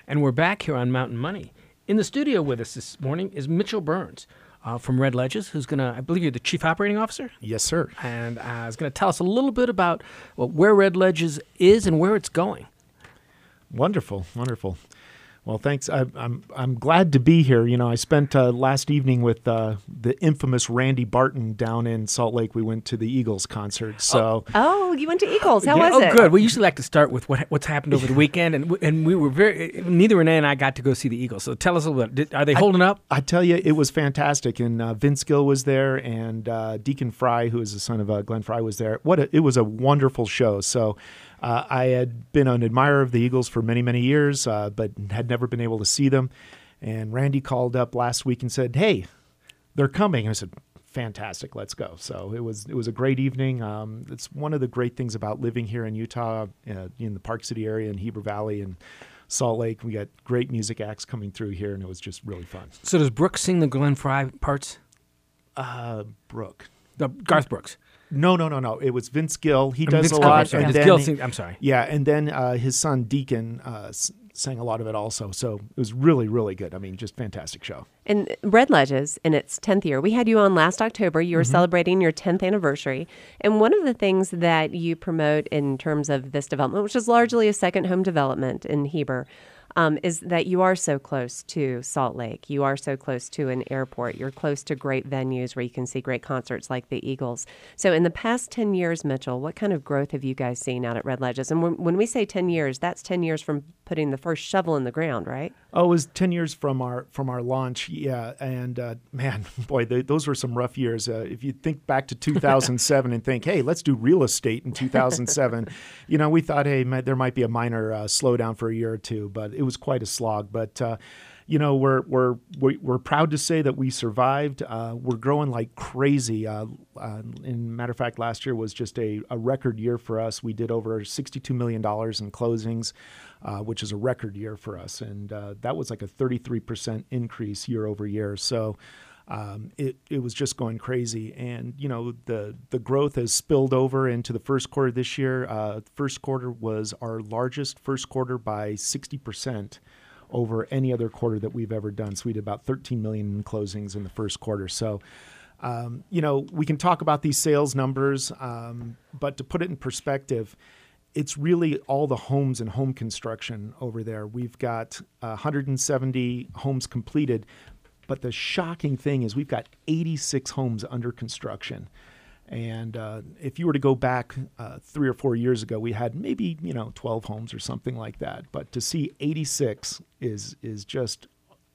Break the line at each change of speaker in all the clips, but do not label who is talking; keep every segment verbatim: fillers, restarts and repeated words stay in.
and we're back here on Mountain Money. In the studio with us this morning is Mitchell Burns uh, from Red Ledges, who's going to, I believe you're the Chief Operating Officer?
Yes, sir.
And uh, is going to tell us a little bit about well, where Red Ledges is and where it's going.
Wonderful, wonderful. Well, thanks. I, I'm I'm glad to be here. You know, I spent uh, last evening with uh, the infamous Randy Barton down in Salt Lake. We went to the Eagles concert. So,
oh, oh you went to Eagles. How
yeah,
was
oh,
it?
Oh, good. We usually like to start with what what's happened over the weekend, and and we were very neither Renee and I got to go see the Eagles. So tell us a little bit. Did, are they holding
I,
up?
I tell you, it was fantastic. And uh, Vince Gill was there, and uh, Deacon Fry, who is the son of uh, Glenn Fry, was there. What a, it was a wonderful show. So. Uh, I had been an admirer of the Eagles for many, many years, uh, but had never been able to see them. And Randy called up last week and said, "Hey, they're coming." And I said, "Fantastic, let's go." So it was it was a great evening. Um, it's one of the great things about living here in Utah, uh, in the Park City area, in Heber Valley, and Salt Lake. We got great music acts coming through here, and it was just really fun.
So does Brooks sing the Glenn Fry parts?
Uh, Brooke.
The Garth Brooks.
No, no, no, no. It was Vince Gill. He
I mean,
does
Vince
a
Gill,
lot.
I'm sorry.
And
Does
then,
Gill sing- I'm sorry.
Yeah, and then uh, his son Deacon uh, s- sang a lot of it also. So it was really, really good. I mean, just fantastic show.
And Red Ledges, in its tenth year, we had you on last October. You were mm-hmm. celebrating your tenth anniversary. And one of the things that you promote in terms of this development, which is largely a second home development in Heber, Um, is that you are so close to Salt Lake. You are so close to an airport. You're close to great venues where you can see great concerts like the Eagles. So in the past ten years, Mitchell, what kind of growth have you guys seen out at Red Ledges? And when, when we say ten years, that's ten years from putting the first shovel in the ground, right?
Oh, it was ten years from our from our launch, yeah. And uh, man, boy, they, those were some rough years. Uh, if you think back to two thousand seven and think, hey, let's do real estate in two thousand seven, you know, we thought, hey, might, there might be a minor uh, slowdown for a year or two, but it was quite a slog. But uh, you know, we're we're we're proud to say that we survived. Uh, we're growing like crazy. Uh, uh, in matter of fact, last year was just a, a record year for us. We did over sixty-two million dollars in closings, uh, which is a record year for us, and uh, that was like a thirty-three percent increase year over year. So. Um, it, it was just going crazy. And, you know, the, the growth has spilled over into the first quarter this year. Uh, first quarter was our largest first quarter by sixty percent over any other quarter that we've ever done. So we did about thirteen million in closings in the first quarter. So, um, you know, we can talk about these sales numbers, um, but to put it in perspective, it's really all the homes and home construction over there. We've got uh, one hundred seventy homes completed. But the shocking thing is we've got eighty-six homes under construction. And uh, if you were to go back uh, three or four years ago, we had maybe, you know, twelve homes or something like that. But to see eighty-six is is just,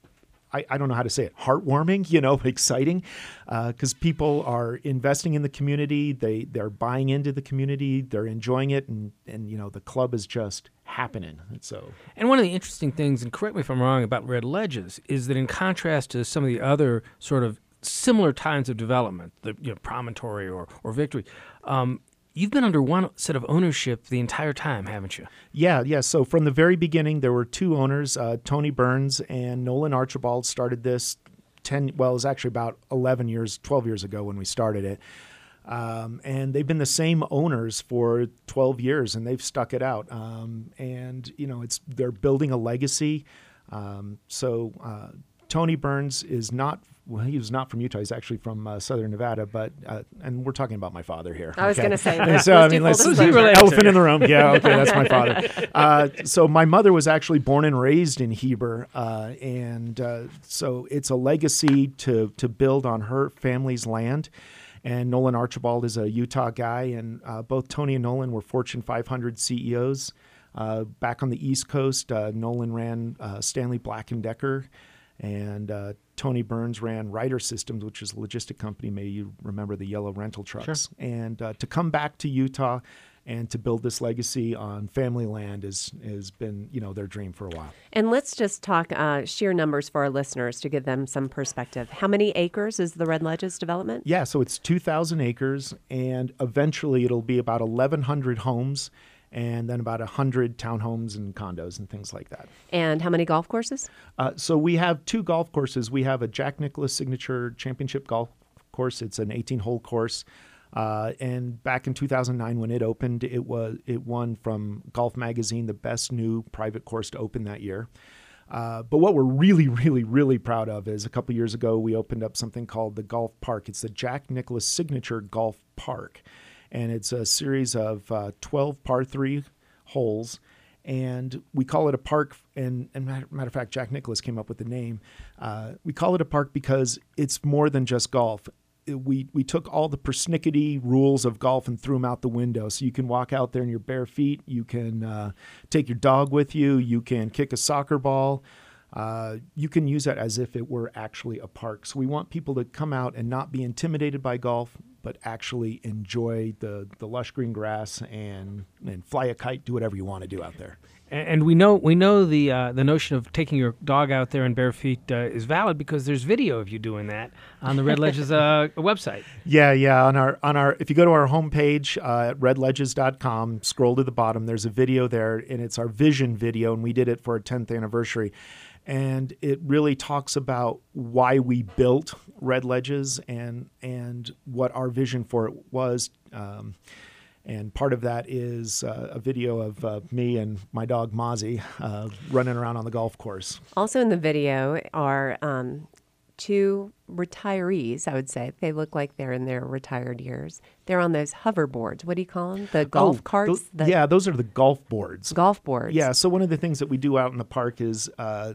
I, I don't know how to say it, heartwarming, you know, exciting, because uh, people are investing in the community. They, they're buying into the community. They're enjoying it. And, and, you know, the club is just happening. And so,
and one of the interesting things, and correct me if I'm wrong, about Red Ledges is that in contrast to some of the other sort of similar kinds of development, the you know, Promontory or, or Victory, um, you've been under one set of ownership the entire time, haven't you?
Yeah, yeah. So from the very beginning, there were two owners, uh, Tony Burns and Nolan Archibald started this ten, well, it was actually about eleven years, twelve years ago when we started it. Um, and they've been the same owners for twelve years, and they've stuck it out. Um, and, you know, it's they're building a legacy. Um, so uh, Tony Burns is not, well, he was not from Utah. He's actually from uh, Southern Nevada, but, uh, and we're talking about my father here.
I was
okay?
going to say that.
So, I mean, let's, elephant in the room. Yeah, okay, that's my father. Uh, so my mother was actually born and raised in Heber, uh, and uh, so it's a legacy to to build on her family's land. And Nolan Archibald is a Utah guy, and uh, both Tony and Nolan were Fortune five hundred C E Os. Uh, back on the East Coast, uh, Nolan ran uh, Stanley Black and Decker, and uh, Tony Burns ran Ryder Systems, which is a logistic company. Maybe you remember the yellow rental trucks.
Sure.
And uh, to come back to Utah and to build this legacy on family land is has been, you know, their dream for a while.
And let's just talk uh, sheer numbers for our listeners to give them some perspective. How many acres is the Red Ledges development?
Yeah, so it's two thousand acres, and eventually it'll be about eleven hundred homes, and then about one hundred townhomes and condos and things like that.
And how many golf courses?
Uh, so we have two golf courses. We have a Jack Nicklaus Signature Championship golf course. It's an eighteen-hole course. Uh, and back in two thousand nine, when it opened, it was it won from Golf Magazine the best new private course to open that year. Uh, but what we're really, really, really proud of is a couple years ago, we opened up something called the Golf Park. It's the Jack Nicklaus Signature Golf Park. And it's a series of uh, twelve par three holes. And we call it a park. And, and matter, matter of fact, Jack Nicklaus came up with the name. Uh, we call it a park because it's more than just golf. We we took all the persnickety rules of golf and threw them out the window. So you can walk out there in your bare feet. You can uh, take your dog with you. You can kick a soccer ball. Uh, you can use that as if it were actually a park. So we want people to come out and not be intimidated by golf, but actually enjoy the, the lush green grass and and fly a kite, do whatever you want to do out there.
And we know we know the uh, the notion of taking your dog out there in bare feet uh, is valid because there's video of you doing that on the Red Ledges uh, website.
Yeah, yeah. On our on our if you go to our homepage uh, at red ledges dot com, scroll to the bottom. There's a video there, and it's our vision video, and we did it for our tenth anniversary. And it really talks about why we built Red Ledges and and what our vision for it was. Um, And part of that is uh, a video of uh, me and my dog Mozzie uh, running around on the golf course.
Also in the video are um, two retirees, I would say. They look like they're in their retired years. They're on those hoverboards. What do you call them? The golf
oh,
carts?
Those,
the
yeah, those are the golf boards.
Golf boards.
Yeah, so one of the things that we do out in the park is uh,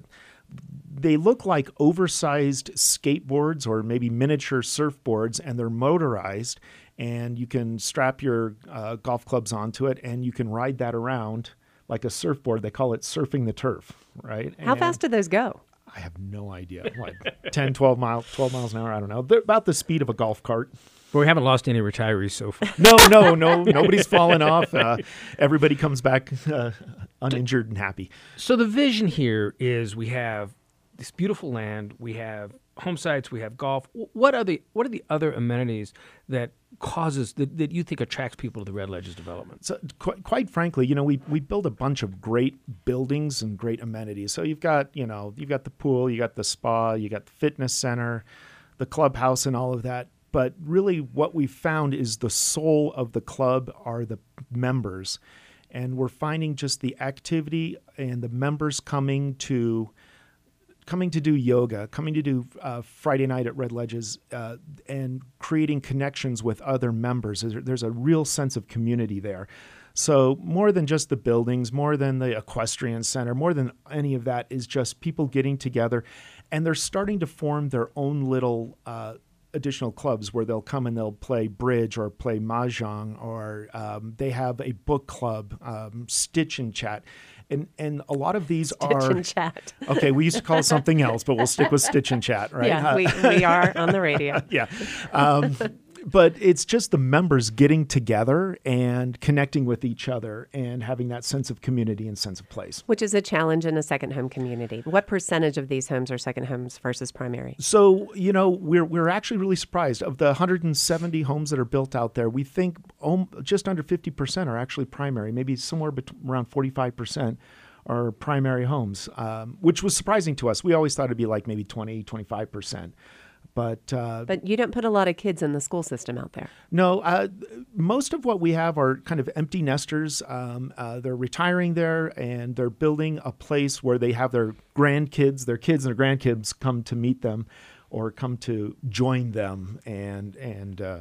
they look like oversized skateboards or maybe miniature surfboards, and they're motorized. And you can strap your uh, golf clubs onto it, and you can ride that around like a surfboard. They call it surfing the turf, right?
How
and
fast do those go?
I have no idea. What, ten, twelve miles, twelve miles an hour? I don't know. They're about the speed of a golf cart.
But we haven't lost any retirees so far.
No, no, no. Nobody's fallen off. Uh, everybody comes back uh, uninjured and happy.
So the vision here is we have this beautiful land, we have home sites, we have golf. What are the what are the other amenities that causes that, that you think attracts people to the Red Ledges development?
So, quite, quite frankly, you know, we we build a bunch of great buildings and great amenities. So you've got, you know, you've got the pool, you got the spa, you got the fitness center, the clubhouse, and all of that. But really, what we found is the soul of the club are the members, and we're finding just the activity and the members coming to. coming to do yoga, coming to do uh, Friday night at Red Ledges, uh, and creating connections with other members. There's, there's a real sense of community there. So more than just the buildings, more than the equestrian center, more than any of that is just people getting together, and they're starting to form their own little uh, additional clubs where they'll come and they'll play bridge or play mahjong, or um, they have a book club, um, Stitch and Chat. And and a lot of these
Stitch
are
and Chat.
Okay, we used to call it something else, but we'll stick with Stitch and Chat, right?
Yeah,
Uh,
we, we are on the radio.
yeah. Um, but it's just the members getting together and connecting with each other and having that sense of community and sense of place.
Which is a challenge in a second home community. What percentage of these homes are second homes versus primary?
So, you know, we're we're actually really surprised. Of the one hundred seventy homes that are built out there, we think um, just under fifty percent are actually primary, maybe somewhere bet- around forty-five percent. Are primary homes, um, which was surprising to us. We always thought it'd be like maybe twenty, twenty-five percent. But uh,
But you don't put a lot of kids in the school system out there.
no, uh, most of what we have are kind of empty nesters. Um, uh, they're retiring there, and they're building a place where they have their grandkids, their kids and their grandkids come to meet them or come to join them and, and uh,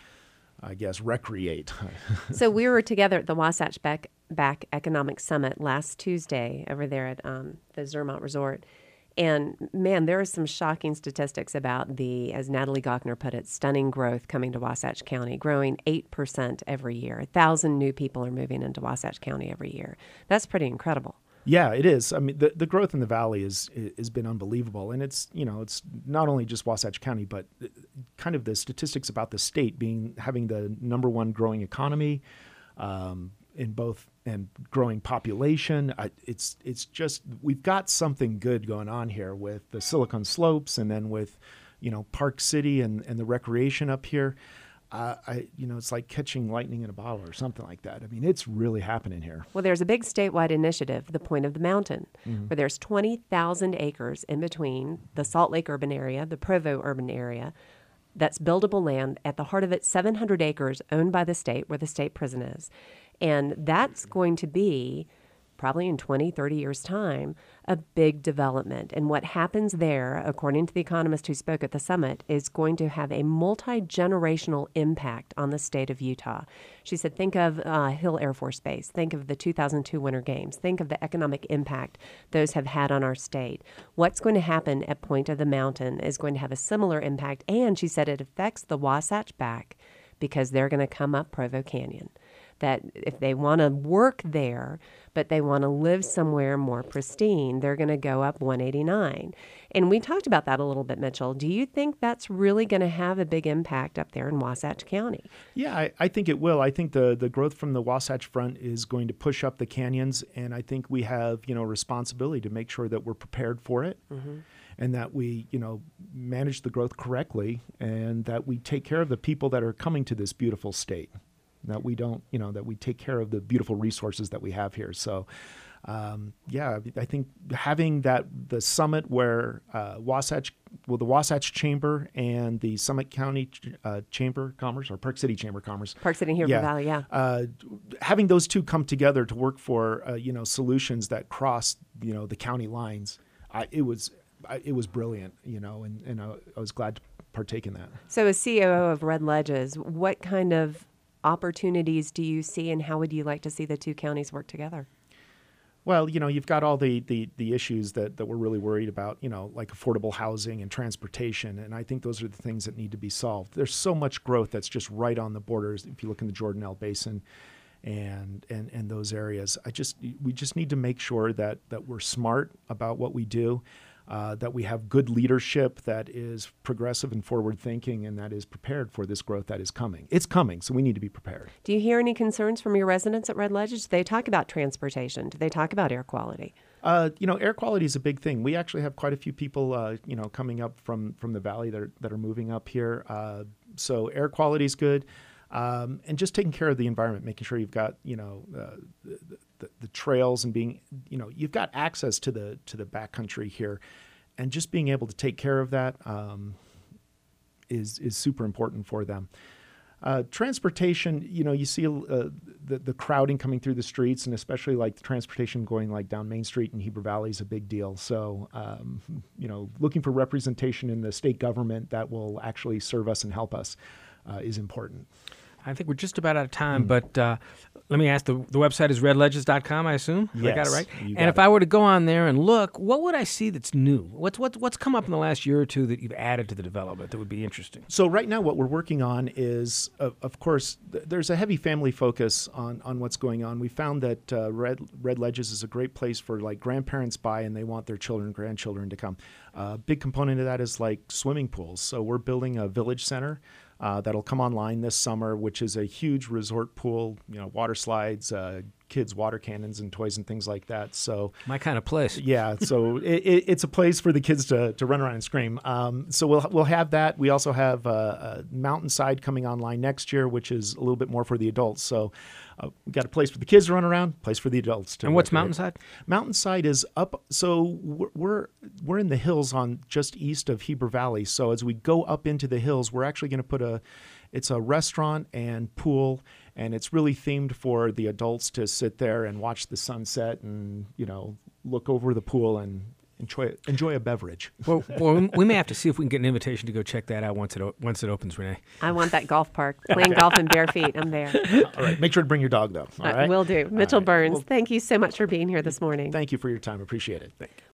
I guess, recreate.
So we were together at the Wasatch Back, Back Economic Summit last Tuesday over there at um, the Zermatt Resort. And man, there are some shocking statistics about the, as Natalie Gochner put it, stunning growth coming to Wasatch County, growing eight percent every year. A thousand new people are moving into Wasatch County every year. That's pretty incredible.
Yeah, it is. I mean, the, the growth in the valley is has been unbelievable, and it's you know it's not only just Wasatch County, but kind of the statistics about the state being having the number one growing economy um, in both and growing population. I, it's it's just we've got something good going on here with the Silicon Slopes, and then with you know Park City and, and the recreation up here. Uh, I, you know, it's like catching lightning in a bottle or something like that. I mean, it's really happening here.
Well, there's a big statewide initiative, the Point of the Mountain,
Mm-hmm.
where there's twenty thousand acres in between the Salt Lake urban area, the Provo urban area, that's buildable land. At the heart of it, seven hundred acres owned by the state where the state prison is. And that's going to be, probably in twenty, thirty years' time, a big development. And what happens there, according to the economist who spoke at the summit, is going to have a multi-generational impact on the state of Utah. She said, think of uh, Hill Air Force Base. Think of the two thousand two Winter Games. Think of the economic impact those have had on our state. What's going to happen at Point of the Mountain is going to have a similar impact. And she said it affects the Wasatch Back because they're going to come up Provo Canyon. That if they want to work there, but they want to live somewhere more pristine, they're going to go up one eighty-nine. And we talked about that a little bit, Mitchell. Do you think that's really going to have a big impact up there in Wasatch County?
Yeah, I, I think it will. I think the, the growth from the Wasatch Front is going to push up the canyons, and I think we have, you know, responsibility to make sure that we're prepared for it. Mm-hmm. And that we, you know, manage the growth correctly, and that we take care of the people that are coming to this beautiful state. That we don't, you know, that we take care of the beautiful resources that we have here. So, um, yeah, I think having that the summit where uh, Wasatch, well, the Wasatch Chamber and the Summit County uh, Chamber of Commerce or Park City Chamber of Commerce,
Park City here
yeah,
for Valley, yeah,
uh, having those two come together to work for, uh, you know, solutions that cross, you know, the county lines, I, it was, I, it was brilliant, you know, and and I, I was glad to partake in that.
So, as C O O of Red Ledges, what kind of opportunities do you see, and how would you like to see the two counties work together?
Well, you know, you've got all the, the, the issues that, that we're really worried about, you know, like affordable housing and transportation. And I think those are the things that need to be solved. There's so much growth that's just right on the borders. If you look in the Jordanelle Basin and, and, and those areas, I just, we just need to make sure that, that we're smart about what we do. Uh, that we have good leadership that is progressive and forward-thinking and that is prepared for this growth that is coming. It's coming, so we need to be prepared.
Do you hear any concerns from your residents at Red Ledges? Do they talk about transportation? Do they talk about air quality?
Uh, you know, air quality is a big thing. We actually have quite a few people, uh, you know, coming up from, from the valley that are, that are moving up here. Uh, so air quality is good. Um, and just taking care of the environment, making sure you've got, you know, uh, the, the, the trails and being, you know, you've got access to the to the backcountry here, and just being able to take care of that um, is is super important for them. Uh, transportation, you know, you see uh, the the crowding coming through the streets, and especially like the transportation going like down Main Street in Heber Valley is a big deal. So, um, you know, looking for representation in the state government that will actually serve us and help us uh, is important.
I think we're just about out of time, mm. but uh, let me ask, the, the website is red ledges dot com, I assume?
Yes,
I got it right?
You got
and if
it.
I were to go on there and look, what would I see that's new? What's, what, what's come up in the last year or two that you've added to the development that would be interesting?
So right now what we're working on is, uh, of course, th- there's a heavy family focus on, on what's going on. We found that uh, Red, Red Ledges is a great place for like grandparents buy and they want their children, grandchildren to come. A uh, big component of that is like swimming pools. So we're building a village center Uh, that'll come online this summer, which is a huge resort pool, you know, water slides, uh, kids' water cannons and toys and things like that. So
my kind of place.
Yeah, so it, it, it's a place for the kids to, to run around and scream. Um, so we'll we'll have that. We also have uh, a Mountainside coming online next year, which is a little bit more for the adults. So uh, we got a place for the kids to run around, place for the adults to.
And what's
recreate.
Mountainside?
Mountainside is up. So we're, we're we're in the hills on just east of Heber Valley. So as we go up into the hills, we're actually going to put a. It's a restaurant and pool, and it's really themed for the adults to sit there and watch the sunset and, you know, look over the pool and enjoy enjoy a beverage.
Well, well, we may have to see if we can get an invitation to go check that out once it o- once it opens, Renee.
I want that golf park. Playing golf in bare feet. I'm there.
All right. Make sure to bring your dog, though. All
Uh,
right?
will do. Mitchell
right.
Burns,
Well,
thank you so much for being here this morning.
Thank you for your time. Appreciate it. Thank you.